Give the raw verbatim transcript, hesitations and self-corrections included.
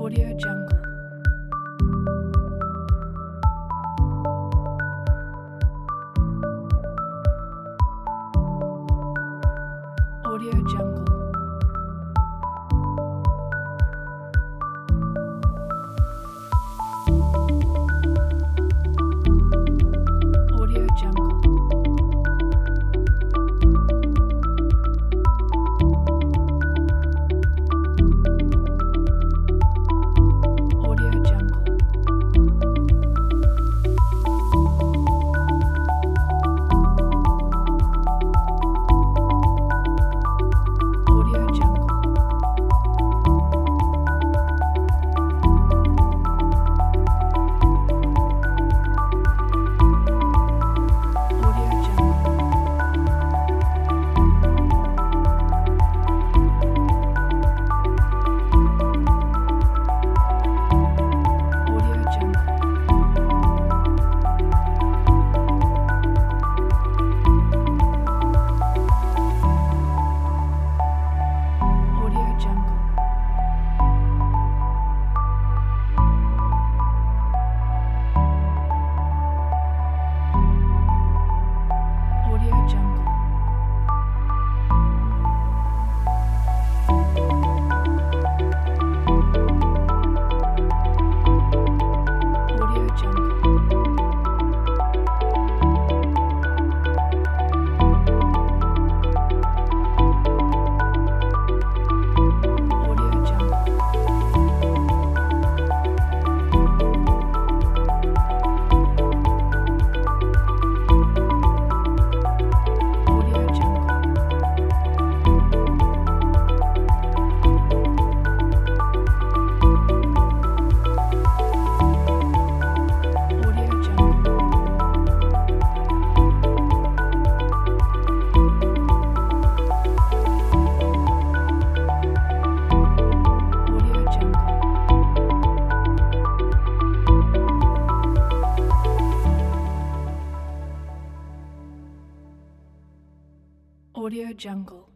Audio Jungle. Audio Jungle. Audio Jungle. Audio Jungle. Audio Jungle. Audio Jungle. Audio Jungle. Audio Jungle. Audio Jungle. Audio Jungle. Audio Jungle. Audio Jungle. Audio Jungle. Audio Jungle. Audio Jungle.